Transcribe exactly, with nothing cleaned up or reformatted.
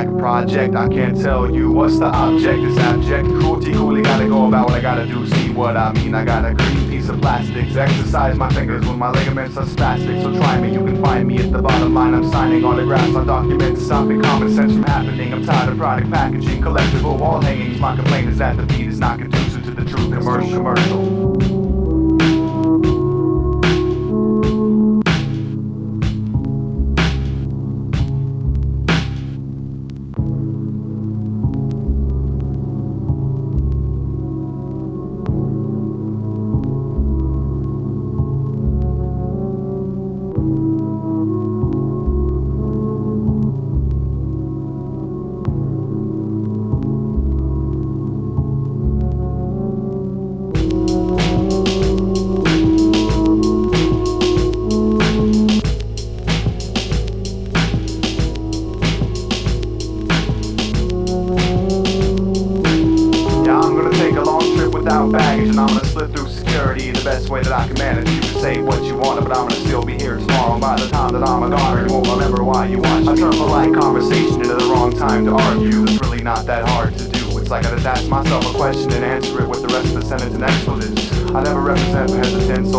like a project. I can't tell you what's the object. It's abject cruelty, coolly gotta go about what I gotta do. See what I mean? I got a green piece of plastics. Exercise my fingers when my ligaments are spastic. So try me, you can find me at the bottom line. I'm signing autographs on documents, stopping common sense from happening. I'm tired of product packaging, collectible wall hangings. My complaint is that the beat is not conducive to the truth. Commercial, commercial. Without baggage, and I'm gonna slip through security the best way that I can manage. You can say what you want, but I'm gonna still be here tomorrow. And by the time that I'm a goner, you won't remember why you watched. I turn polite conversation into the wrong time to argue. It's really not that hard to do. It's like I just ask myself a question and answer it with the rest of the sentence in expletives. I never represent for hesitance